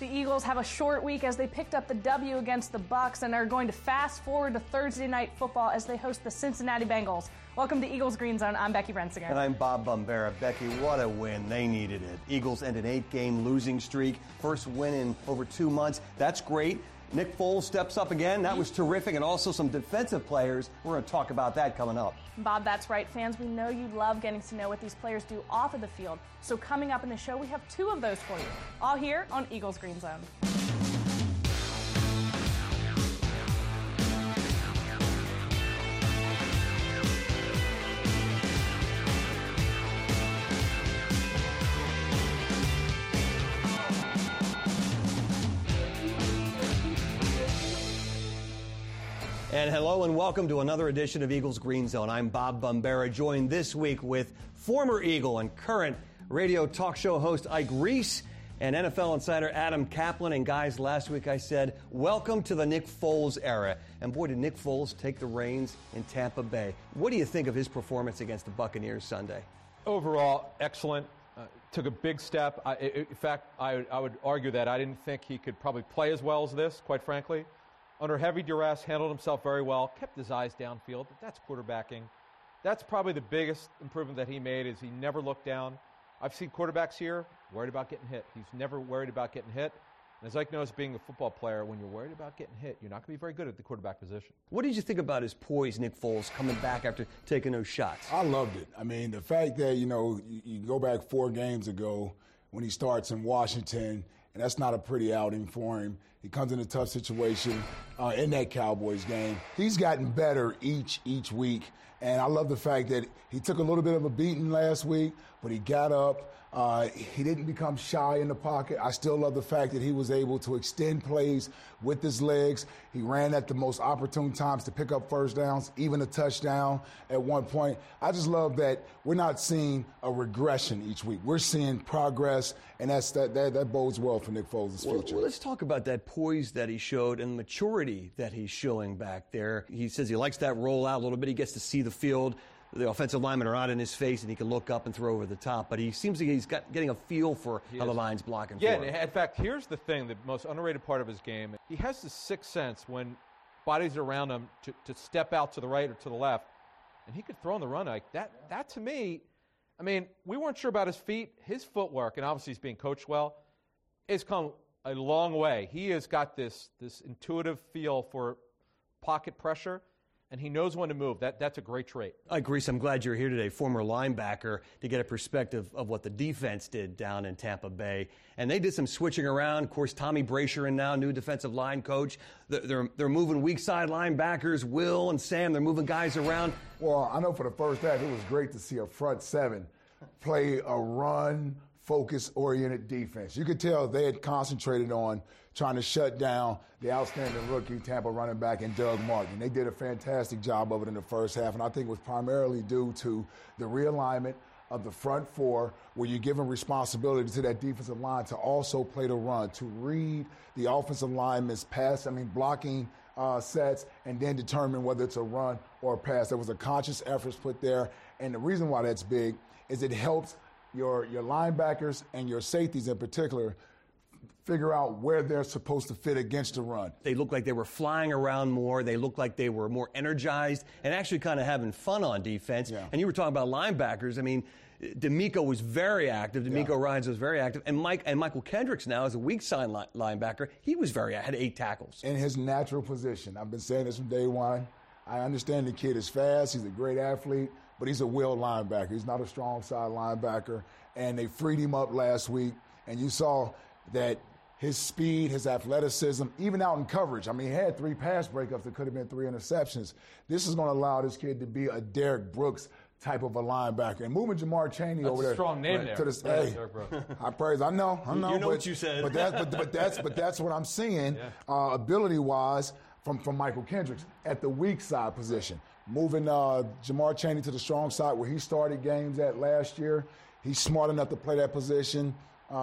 The Eagles have a short week as they picked up the W against the Bucs and are going to fast forward to Thursday Night Football as they host the Cincinnati Bengals. Welcome to Eagles Green Zone. I'm Becky Rensinger. And I'm Bob Bombera. Becky, what a win. They needed it. Eagles end an 8-game losing streak. First win in over 2 months. That's great. Nick Foles steps up again. That was terrific. And also some defensive players. We're going to talk about that coming up. Bob, that's right. Fans, we know you love getting to know what these players do off of the field. So coming up in the show, we have 2 of those for you. All here on Eagles Green Zone. And hello and welcome to another edition of Eagles Green Zone. I'm Bob Bombera, joined this week with former Eagle and current radio talk show host Ike Reese and NFL insider Adam Kaplan. And guys, last week I said, welcome to the Nick Foles era. And boy, did Nick Foles take the reins in Tampa Bay. What do you think of his performance against the Buccaneers Sunday? Overall, excellent. Took a big step. In fact, I would argue that I didn't think he could probably play as well as this, quite frankly. Under heavy duress, handled himself very well, kept his eyes downfield. That's quarterbacking. That's probably the biggest improvement that he made is he never looked down. I've seen quarterbacks here worried about getting hit. He's never worried about getting hit. And as Ike knows, being a football player, when you're worried about getting hit, you're not going to be very good at the quarterback position. What did you think about his poise, Nick Foles, coming back after taking those shots? I loved it. I mean, the fact that, you go back 4 games ago when he starts in Washington, and that's not a pretty outing for him. He comes in a tough situation in that Cowboys game. He's gotten better each week, and I love the fact that he took a little bit of a beating last week, but he got up. He didn't become shy in the pocket. I still love the fact that he was able to extend plays with his legs. He ran at the most opportune times to pick up first downs, even a touchdown at one point. I just love that we're not seeing a regression each week. We're seeing progress, and that bodes well for Nick Foles' future. Well, let's talk about that poise that he showed and maturity that he's showing back there. He says he likes that rollout a little bit. He gets to see the field. The offensive linemen are out in his face, and he can look up and throw over the top. But he seems like he's getting a feel for how the line's blocking for him. Yeah, in fact, here's the thing, the most underrated part of his game. He has this sixth sense when bodies are around him to step out to the right or to the left, and he could throw on the run. Like that to me, I mean, we weren't sure about his feet. His footwork, and obviously he's being coached well, has come a long way. He has got this intuitive feel for pocket pressure, and he knows when to move. That's a great trait. Ike Reese, I'm glad you're here today, former linebacker, to get a perspective of what the defense did down in Tampa Bay. And they did some switching around. Of course, Tommy Brasher in now, new defensive line coach. They're moving weak side linebackers, Will and Sam. They're moving guys around. Well, I know for the first half, it was great to see a front 7 play a run, focus-oriented defense. You could tell they had concentrated on trying to shut down the outstanding rookie Tampa running back in Doug Martin. They did a fantastic job of it in the first half, and I think it was primarily due to the realignment of the front 4, where you're giving responsibility to that defensive line to also play the run, to read the offensive lineman's blocking sets, and then determine whether it's a run or a pass. There was a conscious effort put there, and the reason why that's big is it helps your linebackers and your safeties in particular figure out where they're supposed to fit against the run. They looked like they were flying around more. They looked like they were more energized and actually kind of having fun on defense. Yeah. And you were talking about linebackers. I mean, D'Amico was very active. D'Amico Ryans was very active. And Michael Kendricks now is a weak side linebacker. He was had 8 tackles. In his natural position. I've been saying this from day one. I understand the kid is fast. He's a great athlete, but he's a will linebacker. He's not a strong side linebacker. And they freed him up last week. And you saw that his speed, his athleticism, even out in coverage. I mean, he had 3 pass breakups that could have been 3 interceptions. This is going to allow this kid to be a Derek Brooks type of a linebacker. And moving Jamar Chaney over there. That's a strong name there. To this, hey, I praise. I know. You know what you said. But that's what I'm seeing, ability-wise, from Michael Kendricks at the weak side position. Moving Jamar Chaney to the strong side where he started games at last year. He's smart enough to play that position.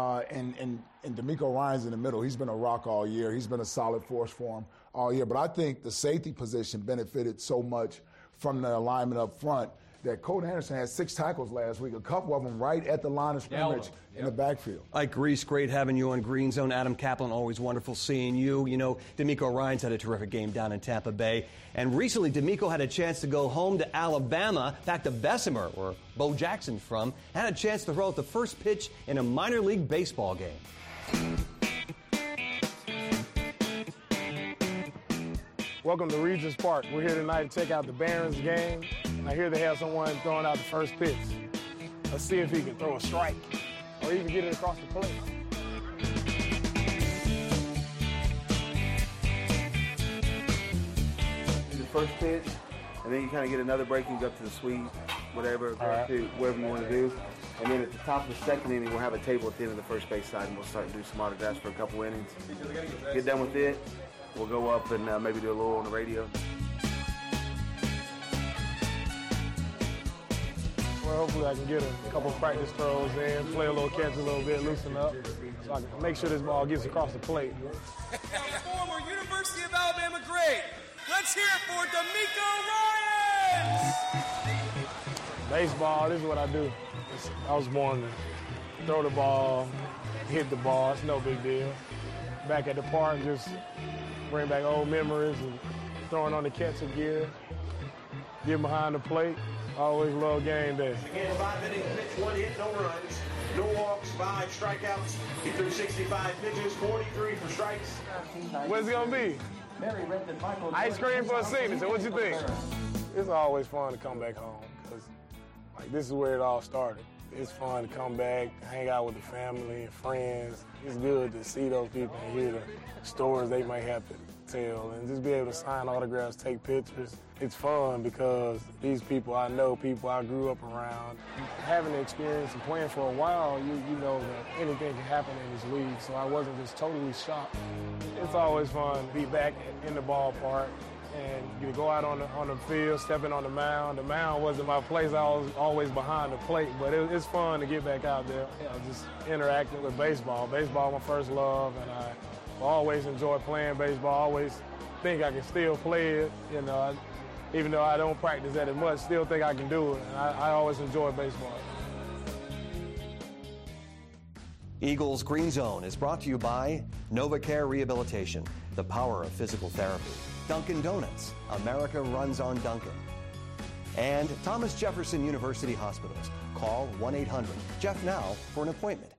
And D'Amico Ryans in the middle. He's been a rock all year. He's been a solid force for him all year. But I think the safety position benefited so much from the alignment up front that Colt Anderson had 6 tackles last week, a couple of them right at the line of scrimmage in the backfield. Ike Reese, great having you on Green Zone. Adam Kaplan, always wonderful seeing you. You know, D'Amico Ryans had a terrific game down in Tampa Bay. And recently, D'Amico had a chance to go home to Alabama, back to Bessemer, where Bo Jackson's from, had a chance to throw out the first pitch in a minor league baseball game. Welcome to Regents Park. We're here tonight to check out the Barons game. I hear they have someone throwing out the first pitch. Let's see if he can throw a strike or even get it across the plate. The first pitch, and then you kind of get another break and go up to the suite, whatever, wherever you want to do. And then at the top of the second inning, we'll have a table at the end of the first base side, and we'll start to do some autographs for a couple innings. Get done with it. We'll go up and maybe do a little on the radio. Well, hopefully I can get a couple practice throws in, play a little catch a little bit, loosen up, so I can make sure this ball gets across the plate. Former University of Alabama great. Let's hear it for D'Amico Ryans! Baseball, this is what I do. I was born to throw the ball, hit the ball. It's no big deal. Back at the park, just bring back old memories and throwing on the catcher gear, get behind the plate. Always love game day. Again, 5 innings pitch, 1 hit, no runs, no walks, 5 strikeouts. He threw 65 pitches, 43 for strikes. What's it gonna be? Ice cream for a signature. What you think? It's always fun to come back home because, like, this is where it all started. It's fun to come back, hang out with the family and friends. It's good to see those people and hear the stories they might have to tell and just be able to sign autographs, take pictures. It's fun because these people I know, people I grew up around. Having the experience and playing for a while, you know that anything can happen in this league, so I wasn't just totally shocked. It's always fun to be back in the ballpark and you go out on the field, stepping on the mound. The mound wasn't my place. I was always behind the plate, but it's fun to get back out there, just interacting with baseball. Baseball my first love, and I always enjoy playing baseball. I always think I can still play it, even though I don't practice that as much, still think I can do it, and I always enjoy baseball. Eagles Green Zone is brought to you by NovaCare Rehabilitation, the power of physical therapy. Dunkin' Donuts, America runs on Dunkin'. And Thomas Jefferson University Hospitals. Call 1-800-JEFF-NOW for an appointment.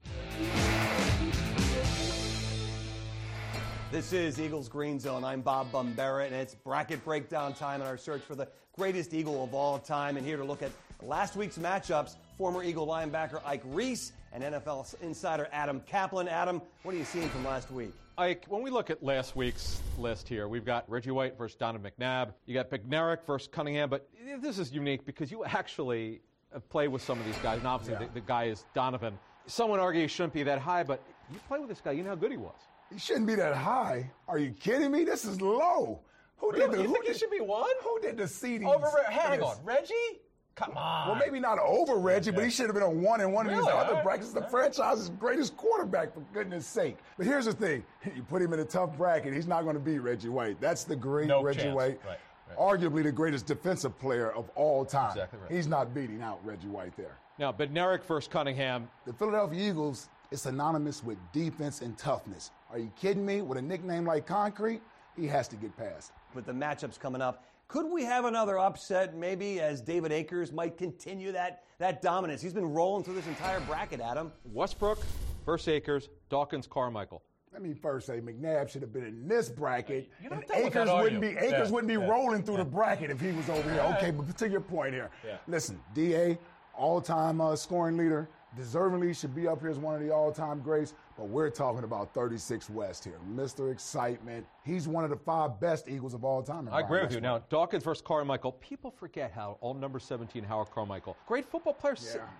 This is Eagles Green Zone. I'm Bob Bumbera, and it's bracket breakdown time in our search for the greatest Eagle of all time. And here to look at last week's matchups, former Eagle linebacker Ike Reese and NFL insider Adam Kaplan. Adam, what are you seeing from last week? Ike, when we look at last week's list here, we've got Reggie White versus Donovan McNabb. You got Bednarik versus Cunningham, but this is unique because you actually play with some of these guys, and obviously the guy is Donovan. Some would argue he shouldn't be that high, but you play with this guy, you know how good he was. He shouldn't be that high. Are you kidding me? This is low. You think he should be 1? Who did the seeding? Hang on, Reggie? Come on. Well, maybe not over Reggie, but he should have been a 1 in one of these other brackets. The franchise's greatest quarterback, for goodness sake. But here's the thing. You put him in a tough bracket, he's not going to beat Reggie White. That's the great Reggie White. Right. Arguably the greatest defensive player of all time. Exactly right. He's not beating out Reggie White there. Now, Bednarik versus Cunningham. The Philadelphia Eagles is synonymous with defense and toughness. Are you kidding me? With a nickname like Concrete, he has to get past. With the matchups coming up, could we have another upset maybe as David Akers might continue that dominance? He's been rolling through this entire bracket, Adam. Westbrook versus Akers, Dawkins, Carmichael. Let me first say McNabb should have been in this bracket. And Akers wouldn't be rolling through the bracket if he was over here. Okay, but to your point here. Yeah. Listen, D.A., all-time scoring leader, deservingly should be up here as one of the all-time greats, but we're talking about 36 West here. Mr. Excitement. He's one of the 5 best Eagles of all time. I agree with you. Now, Dawkins versus Carmichael. People forget how number 17, Howard Carmichael. Great football player,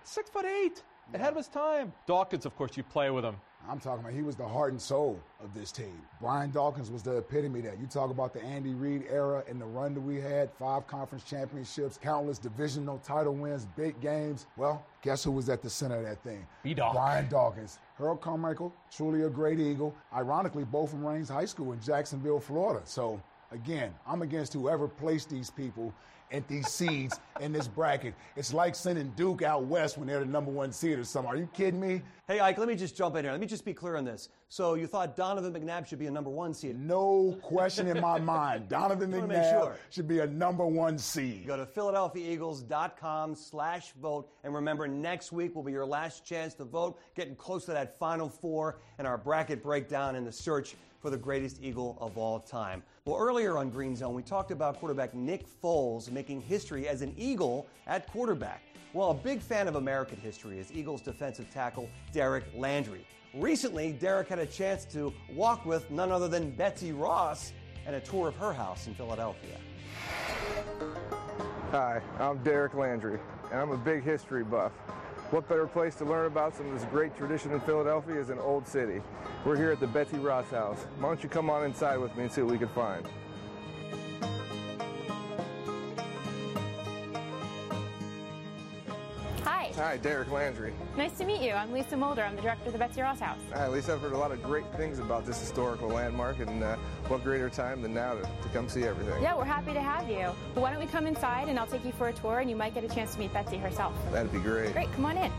6'8", ahead of his time. Dawkins, of course, you play with him. I'm talking about he was the heart and soul of this team. Brian Dawkins was the epitome of that. You talk about the Andy Reid era and the run that we had, 5 conference championships, countless divisional title wins, big games. Well, guess who was at the center of that thing? B-Dawkins. Brian Dawkins. Harold Carmichael, truly a great Eagle. Ironically, both from Raines High School in Jacksonville, Florida. So, again, I'm against whoever placed these people empty seeds in this bracket. It's like sending Duke out west when they're the number 1 seed or something. Are you kidding me? Hey, Ike, let me just jump in here. Let me just be clear on this. So you thought Donovan McNabb should be a number 1 seed? No question in my mind. Donovan McNabb should be a number 1 seed. Go to PhiladelphiaEagles.com/vote. And remember, next week will be your last chance to vote, getting close to that Final Four and our bracket breakdown in the search for the greatest Eagle of all time. Well, earlier on Green Zone, we talked about quarterback Nick Foles making history as an Eagle at quarterback. Well, a big fan of American history is Eagles defensive tackle Derek Landry. Recently, Derek had a chance to walk with none other than Betsy Ross and a tour of her house in Philadelphia. Hi, I'm Derek Landry, and I'm a big history buff. What better place to learn about some of this great tradition in Philadelphia is an old city. We're here at the Betsy Ross house. Why don't you come on inside with me and see what we can find? Hi, Derek Landry. Nice to meet you. I'm Lisa Mulder. I'm the director of the Betsy Ross House. Hi, Lisa. I've heard a lot of great things about this historical landmark, and what greater time than now to come see everything. Yeah, we're happy to have you. Well, why don't we come inside, and I'll take you for a tour, and you might get a chance to meet Betsy herself. That'd be great. Great, come on in.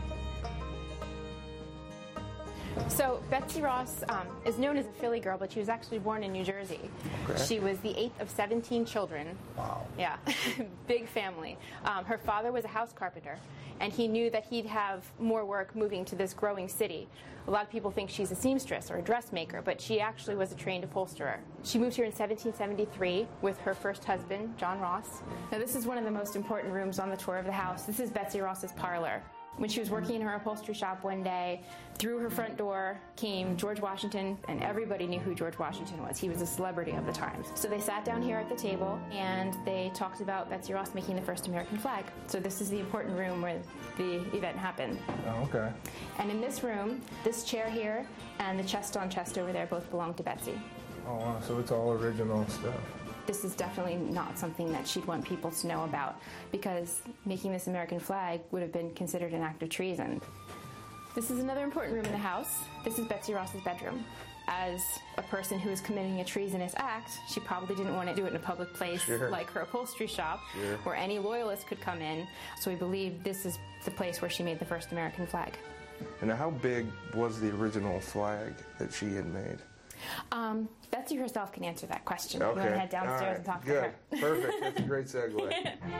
So Betsy Ross is known as a Philly girl, but she was actually born in New Jersey. Okay. She was the 8th of 17 children. Wow. Yeah, big family. Her father was a house carpenter, and he knew that he'd have more work moving to this growing city. A lot of people think she's a seamstress or a dressmaker, but she actually was a trained upholsterer. She moved here in 1773 with her first husband, John Ross. Now, this is one of the most important rooms on the tour of the house. This is Betsy Ross's parlor. When she was working in her upholstery shop one day, through her front door came George Washington, and everybody knew who George Washington was. He was a celebrity of the time. So they sat down here at the table, and they talked about Betsy Ross making the first American flag. So this is the important room where the event happened. Oh, okay. And in this room, this chair here and the chest on chest over there both belong to Betsy. Oh, wow. So it's all original stuff. This is definitely not something that she'd want people to know about, because making this American flag would have been considered an act of treason. This is another important room in the house. This is Betsy Ross's bedroom. As a person who is committing a treasonous act, she probably didn't want to do it in a public place like her upholstery shop, where any loyalist could come in. So we believe this is the place where she made the first American flag. And how big was the original flag that she had made? Betsy herself can answer that question. Okay. You want to head downstairs and talk to her? Perfect. That's a great segue.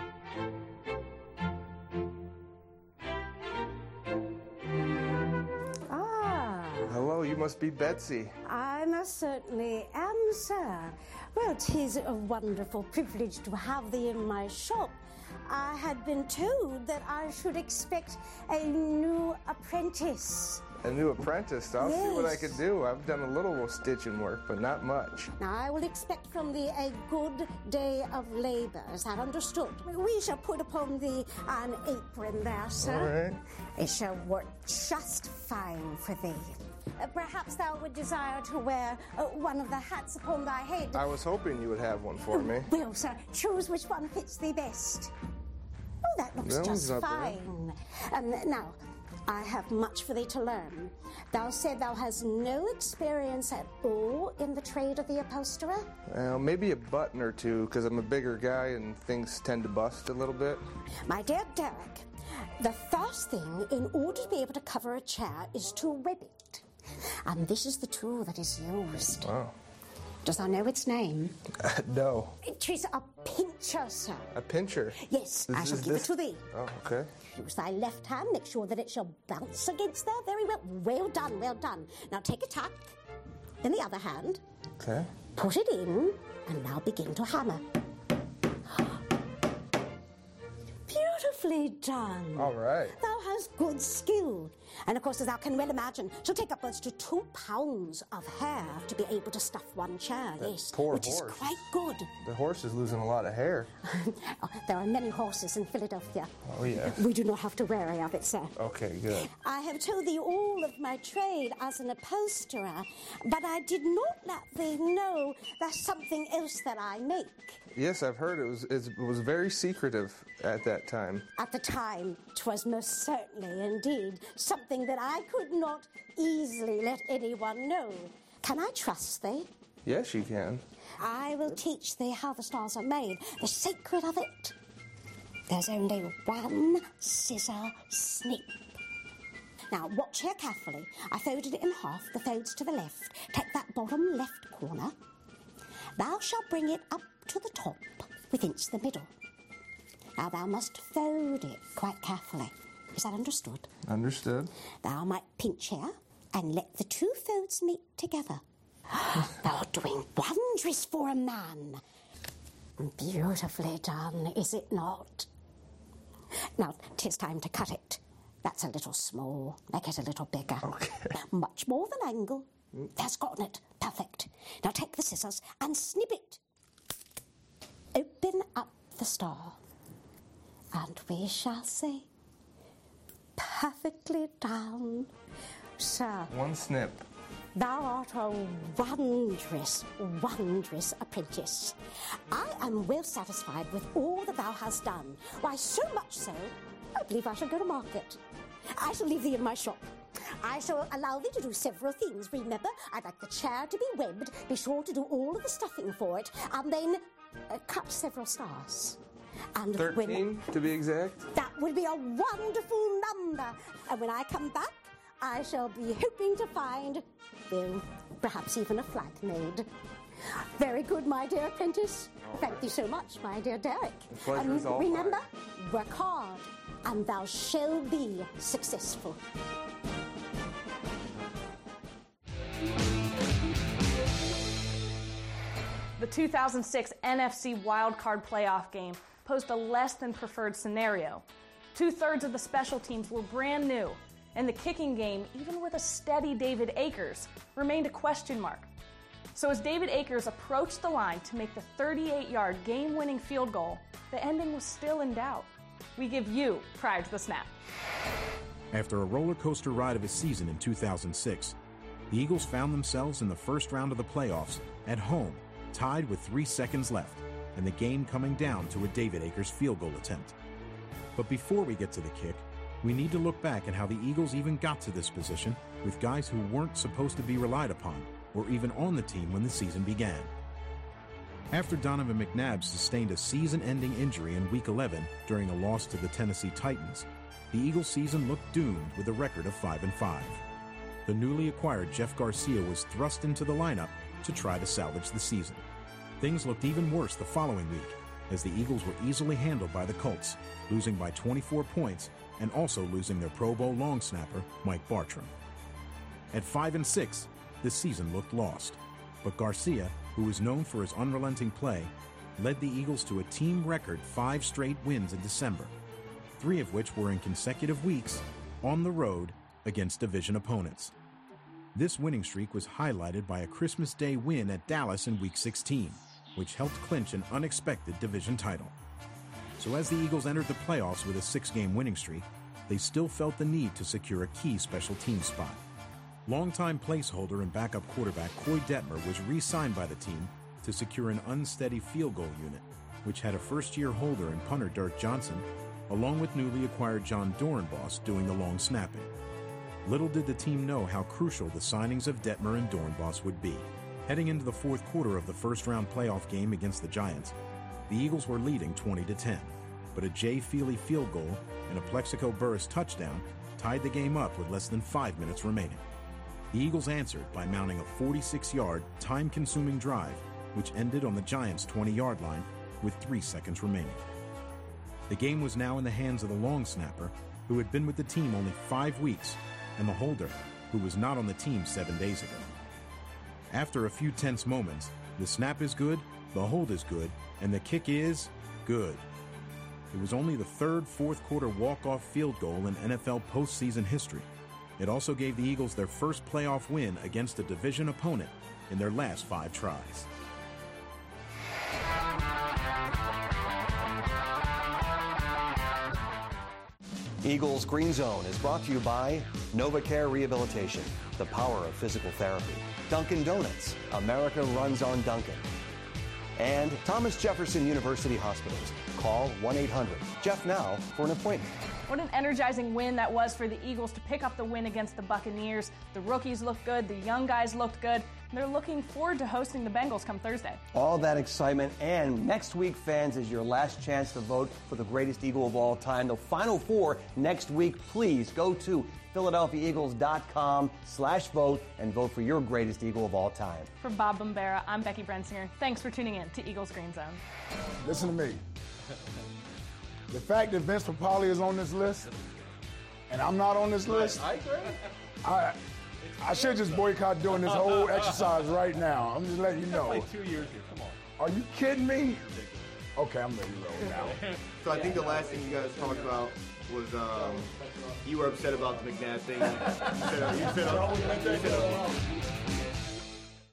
Hello, you must be Betsy. I most certainly am, sir. Well, 'tis a wonderful privilege to have thee in my shop. I had been told that I should expect a new apprentice. A new apprentice? I'll see what I can do. I've done a little stitching work, but not much. Now, I will expect from thee a good day of labor. Is that understood? We shall put upon thee an apron there, sir. All right. It shall work just fine for thee. Perhaps thou would desire to wear one of the hats upon thy head. I was hoping you would have one for me. Well, sir, choose which one fits thee best. Oh, that looks just fine. Now, I have much for thee to learn. Thou said thou hast no experience at all in the trade of the upholsterer? Well, maybe a button or two, because I'm a bigger guy and things tend to bust a little bit. My dear Derek, the first thing in order to be able to cover a chair is to rib it. And this is the tool that is used. Wow. Does thou know its name? No. It is a pincher, sir. A pincher? Yes, I shall give it to thee. Oh, okay. Use thy left hand, make sure that it shall bounce against there. Very well. Well done, well done. Now take a tack. Then the other hand. Okay. Put it in, and now begin to hammer. Beautifully done. All right. Thou hast good skill. And of course, as thou can well imagine, she'll take upwards to 2 pounds of hair to be able to stuff one chair, That poor which horse. is quite good. The horse is losing a lot of hair. There are many horses in Philadelphia. Oh, yes. We do not have to worry of it, sir. Okay, good. I have told thee all of my trade as an upholsterer, but I did not let thee know there's something else that I make. Yes, I've heard it was very secretive at that time. At the time, 'twas most certainly indeed something that I could not easily let anyone know. Can I trust thee? Yes, you can. I will teach thee how the stars are made, the secret of it. There's only one scissor snip. Now, watch here carefully. I folded it in half, the folds to the left. Take that bottom left corner. Thou shalt bring it up to the top, withinst the middle. Now, thou must fold it quite carefully. Is that understood? Understood. Thou might pinch here and let the two folds meet together. Thou doing wondrous for a man. Beautifully done, is it not? Now, 'tis time to cut it. That's a little small. Make it a little bigger. Okay. Much more of an angle. That's gotten it. Perfect. Now take the scissors and snip it. Open up the star. And we shall see. Perfectly done. Sir. One snip. Thou art a wondrous, wondrous apprentice. I am well satisfied with all that thou hast done. Why, so much so, I believe I shall go to market. I shall leave thee in my shop. I shall allow thee to do several things. Remember, I'd like the chair to be webbed. Be sure to do all of the stuffing for it. And then cut several stars. And 13, to be exact. That would be a wonderful number. And when I come back, I shall be hoping to find, well, perhaps even a flag made. Very good, my dear apprentice. Thank thee so much, my dear Derek. The pleasure is all remember, mine. work hard, and thou shalt be successful. The 2006 NFC wildcard playoff game posed a less than preferred scenario. 2/3 of the special teams were brand new, and the kicking game, even with a steady David Akers, remained a question mark. So as David Akers approached the line to make the 38-yard game-winning field goal, the ending was still in doubt. We give you prior to the snap. After a roller coaster ride of a season in 2006, the Eagles found themselves in the first round of the playoffs at home, tied with 3 seconds left, and the game coming down to a David Akers field goal attempt. But before we get to the kick, we need to look back at how the Eagles even got to this position with guys who weren't supposed to be relied upon or even on the team when the season began. After Donovan McNabb sustained a season-ending injury in Week 11 during a loss to the Tennessee Titans, the Eagles' season looked doomed with a record of 5-5. The newly acquired Jeff Garcia was thrust into the lineup to try to salvage the season. Things looked even worse the following week, as the Eagles were easily handled by the Colts, losing by 24 points and also losing their Pro Bowl long snapper, Mike Bartram. At 5-6, the season looked lost, but Garcia, who was known for his unrelenting play, led the Eagles to a team record 5 straight wins in December, 3 of which were in consecutive weeks on the road against division opponents. This winning streak was highlighted by a Christmas Day win at Dallas in Week 16, which helped clinch an unexpected division title. So as the Eagles entered the playoffs with a 6-game winning streak, they still felt the need to secure a key special team spot. Longtime placeholder and backup quarterback Koy Detmer was re-signed by the team to secure an unsteady field goal unit, which had a first-year holder and punter Dirk Johnson, along with newly acquired John Dorenbos doing the long snapping. Little did the team know how crucial the signings of Detmer and Dorenbos would be. Heading into the fourth quarter of the first-round playoff game against the Giants, the Eagles were leading 20-10, but a Jay Feely field goal and a Plexico Burress touchdown tied the game up with less than 5 minutes remaining. The Eagles answered by mounting a 46-yard, time-consuming drive, which ended on the Giants' 20-yard line with 3 seconds remaining. The game was now in the hands of the long snapper, who had been with the team only 5 weeks, and the holder, who was not on the team 7 days ago. After a few tense moments, the snap is good, the hold is good, and the kick is good. It was only the third fourth-quarter walk-off field goal in NFL postseason history. It also gave the Eagles their first playoff win against a division opponent in their last 5 tries. Eagles Green Zone is brought to you by NovaCare Rehabilitation, the power of physical therapy. Dunkin' Donuts, America runs on Dunkin'. And Thomas Jefferson University Hospitals. Call 1-800-JEFF-NOW for an appointment. What an energizing win that was for the Eagles to pick up the win against the Buccaneers. The rookies looked good, the young guys looked good, They're looking forward to hosting the Bengals come Thursday. All that excitement, and next week, fans, is your last chance to vote for the greatest Eagle of all time. The Final Four next week. Please go to PhiladelphiaEagles.com/vote and vote for your greatest Eagle of all time. For Bob Bombera, I'm Becky Brensinger. Thanks for tuning in to Eagles Green Zone. Listen to me. The fact that Vince Papale is on this list and I'm not on this list, I agree. I should just boycott doing this whole exercise right now. I'm just letting you know. Play 2 years here. Come on. Are you kidding me? Okay, I'm ready to roll now. So I think the last thing you guys talked about was you were upset about the McNabb thing. You said